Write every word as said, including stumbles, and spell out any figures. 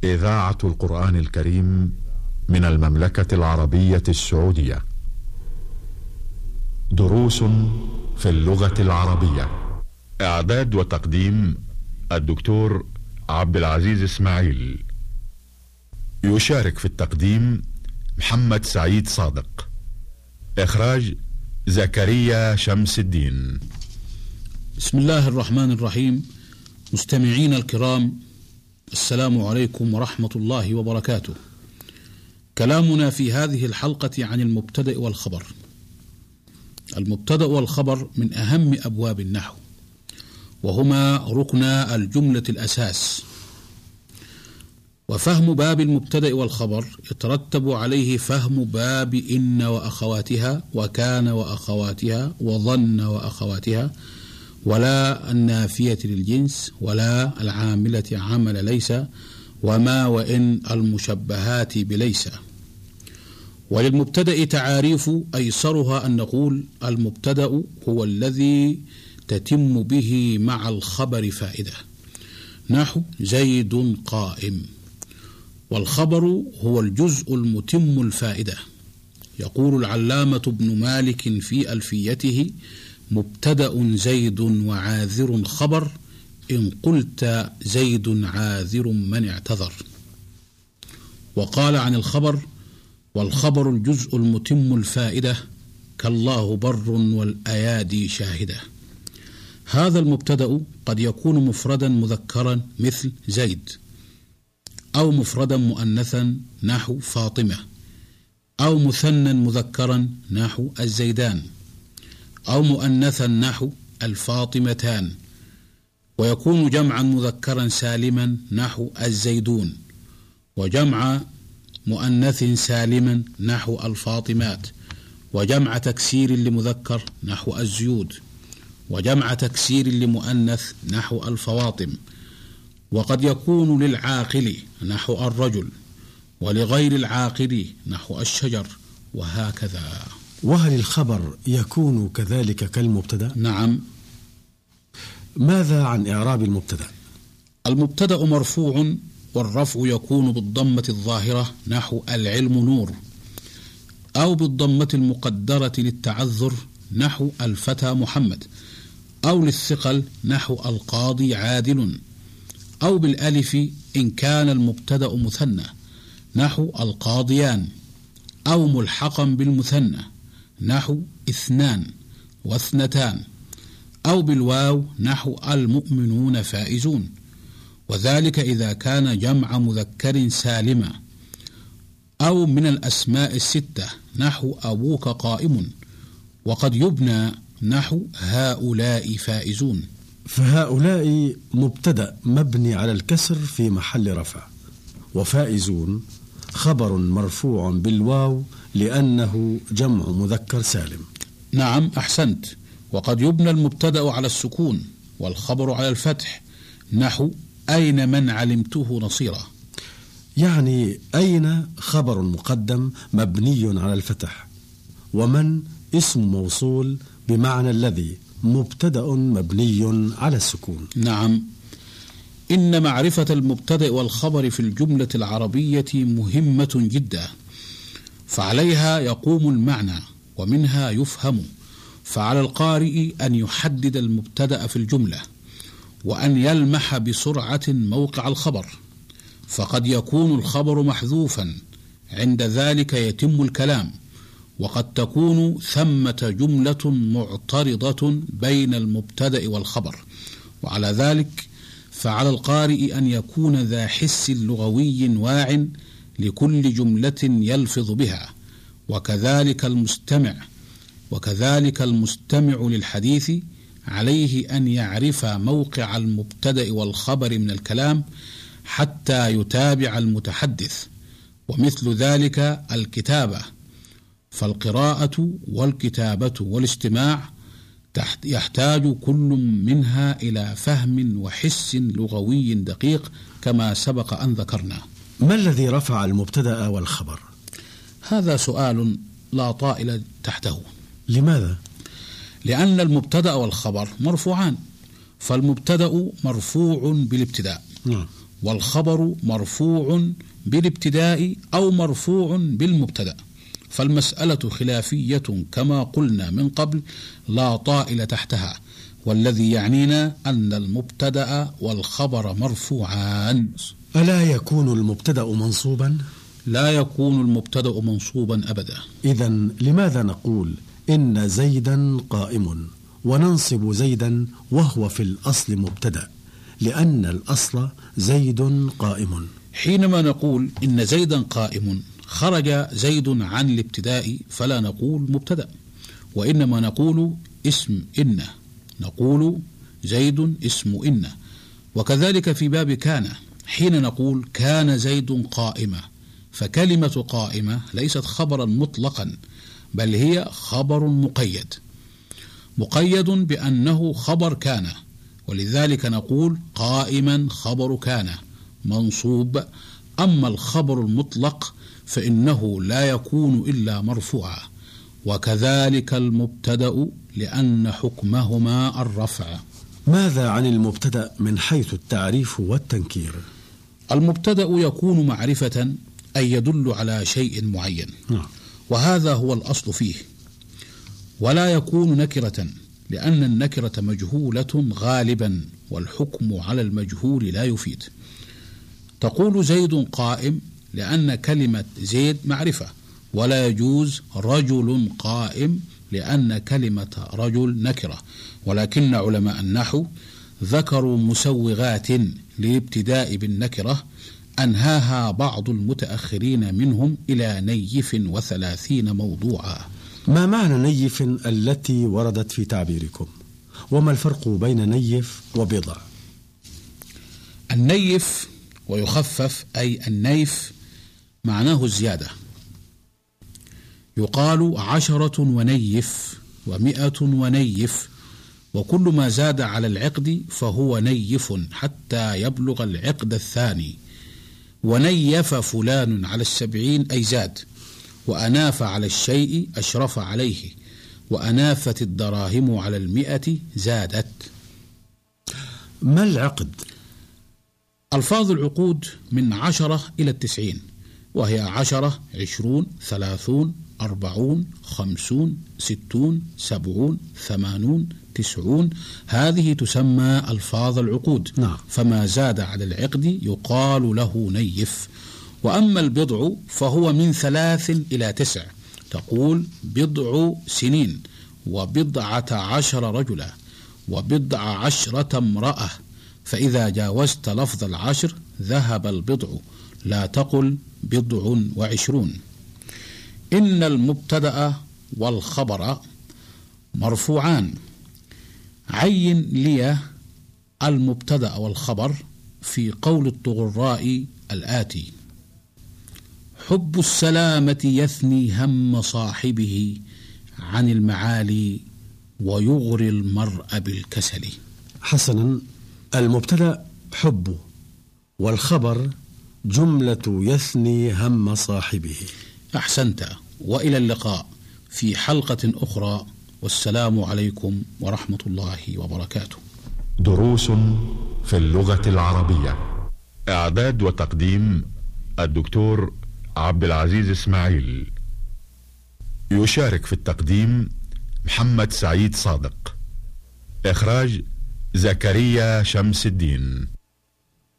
إذاعة القرآن الكريم من المملكة العربية السعودية. دروس في اللغة العربية. إعداد وتقديم الدكتور عبد العزيز إسماعيل. يشارك في التقديم محمد سعيد صادق. إخراج زكريا شمس الدين. بسم الله الرحمن الرحيم. مستمعين الكرام، السلام عليكم ورحمة الله وبركاته. كلامنا في هذه الحلقة عن المبتدأ والخبر. المبتدأ والخبر من أهم أبواب النحو، وهما ركنا الجملة الأساس، وفهم باب المبتدأ والخبر يترتب عليه فهم باب إن وأخواتها وكان وأخواتها وظن وأخواتها، ولا النافية للجنس، ولا العاملة عمل ليس، وما وإن المشبهات بليس. وللمبتدأ تعاريف أيسرها أن نقول المبتدأ هو الذي تتم به مع الخبر فائدة، نحو زيد قائم. والخبر هو الجزء المتم الفائدة. يقول العلامة ابن مالك في ألفيته: مبتدأ زيد وعاذر خبر، إن قلت زيد عاذر من اعتذر. وقال عن الخبر: والخبر الجزء المتم الفائدة، كالله بر والأيادي شاهدة. هذا المبتدأ قد يكون مفردا مذكرا مثل زيد، أو مفردا مؤنثا نحو فاطمة، أو مثنى مذكرا نحو الزيدان، أو مؤنثا نحو الفاطمتان، ويكون جمعا مذكرا سالما نحو الزيدون، وجمع مؤنث سالما نحو الفاطمات، وجمع تكسير لمذكر نحو الزيود، وجمع تكسير لمؤنث نحو الفواطم. وقد يكون للعاقل نحو الرجل، ولغير العاقل نحو الشجر، وهكذا. وهل الخبر يكون كذلك كالمبتدأ؟ نعم. ماذا عن إعراب المبتدأ؟ المبتدأ مرفوع، والرفع يكون بالضمة الظاهرة نحو العلم نور، أو بالضمة المقدرة للتعذر نحو الفتى محمد، أو للثقل نحو القاضي عادل، أو بالألف إن كان المبتدأ مثنى نحو القاضيان، أو ملحقا بالمثنى نحو اثنان واثنتان، أو بالواو نحو المؤمنون فائزون، وذلك إذا كان جمع مذكر سالما، أو من الأسماء الستة نحو أبوك قائم، وقد يبنى نحو هؤلاء فائزون. فهؤلاء مبتدأ مبني على الكسر في محل رفع، وفائزون خبر مرفوع بالواو لأنه جمع مذكر سالم. نعم، أحسنت. وقد يبنى المبتدأ على السكون والخبر على الفتح، نحو أين من علمته نصيرا. يعني أين خبر مقدم مبني على الفتح، ومن اسم موصول بمعنى الذي مبتدأ مبني على السكون. نعم. إن معرفة المبتدأ والخبر في الجملة العربية مهمة جدا، فعليها يقوم المعنى ومنها يفهم. فعلى القارئ أن يحدد المبتدأ في الجملة، وأن يلمح بسرعة موقع الخبر، فقد يكون الخبر محذوفا، عند ذلك يتم الكلام. وقد تكون ثمة جملة معترضة بين المبتدأ والخبر، وعلى ذلك فعلى القارئ أن يكون ذا حس لغوي واع لكل جملة يلفظ بها، وكذلك المستمع وكذلك المستمع للحديث عليه أن يعرف موقع المبتدأ والخبر من الكلام حتى يتابع المتحدث. ومثل ذلك الكتابة، فالقراءة والكتابة والاستماع يحتاج كل منها إلى فهم وحس لغوي دقيق كما سبق أن ذكرنا. ما الذي رفع المبتدأ والخبر؟ هذا سؤال لا طائل تحته. لماذا؟ لأن المبتدأ والخبر مرفوعان، فالمبتدأ مرفوع بالابتداء، والخبر مرفوع بالابتداء أو مرفوع بالمبتدأ، فالمسألة خلافية كما قلنا من قبل لا طائل تحتها، والذي يعنينا أن المبتدأ والخبر مرفوعان. ألا يكون المبتدأ منصوبا؟ لا يكون المبتدأ منصوبا أبدا. إذن لماذا نقول إن زيدا قائم وننصب زيدا وهو في الأصل مبتدأ؟ لأن الأصل زيد قائم. حينما نقول إن زيدا قائم خرج زيد عن الابتداء فلا نقول مبتدأ، وإنما نقول اسم إن، نقول زيد اسم إن. وكذلك في باب كان، حين نقول كان زيد قائمة، فكلمة قائمة ليست خبرا مطلقا، بل هي خبر مقيد مقيد بأنه خبر كان، ولذلك نقول قائما خبر كان منصوب. أما الخبر المطلق فإنه لا يكون إلا مرفوعا، وكذلك المبتدأ لأن حكمهما الرفع. ماذا عن المبتدأ من حيث التعريف والتنكير؟ المبتدأ يكون معرفة أي يدل على شيء معين، وهذا هو الأصل فيه، ولا يكون نكرة لأن النكرة مجهولة غالبا، والحكم على المجهول لا يفيد. تقول زيد قائم لأن كلمة زيد معرفة، ولا يجوز رجل قائم لأن كلمة رجل نكرة. ولكن علماء النحو ذكروا مسوغات للابتداء بالنكرة أنهاها بعض المتأخرين منهم إلى نيف وثلاثين موضوعا. ما معنى نيف التي وردت في تعبيركم؟ وما الفرق بين نيف وبضع؟ النيف ويخفف أي النيف معناه الزيادة، يقال عشرة ونيف ومئة ونيف، وكل ما زاد على العقد فهو نيف حتى يبلغ العقد الثاني. ونيف فلان على السبعين أي زاد، وأناف على الشيء أشرف عليه، وأنافت الدراهم على المئة زادت. ما العقد؟ ألفاظ العقود من عشرة إلى التسعين، وهي عشرة، عشرون، ثلاثون، أربعون، خمسون، ستون، سبعون، ثمانون، تسعون، هذه تسمى ألفاظ العقود. نعم. فما زاد على العقد يقال له نيف. وأما البضع فهو من ثلاث إلى تسع، تقول بضع سنين، وبضعة عشر رجلا، وبضع عشرة امرأة، فإذا جاوزت لفظ العشر ذهب البضع، لا تقل بضع وعشرون. إن المبتدأ والخبر مرفوعان. عين لي المبتدأ والخبر في قول الطغراء الآتي: حب السلامة يثني هم صاحبه عن المعالي ويغري المرء بالكسل. حسنا، المبتدأ حب، والخبر جملة يثني هم صاحبه. أحسنت، وإلى اللقاء في حلقة أخرى، والسلام عليكم ورحمة الله وبركاته. دروس في اللغة العربية، إعداد وتقديم الدكتور عبد العزيز إسماعيل. يشارك في التقديم محمد سعيد صادق. إخراج زكريا شمس الدين.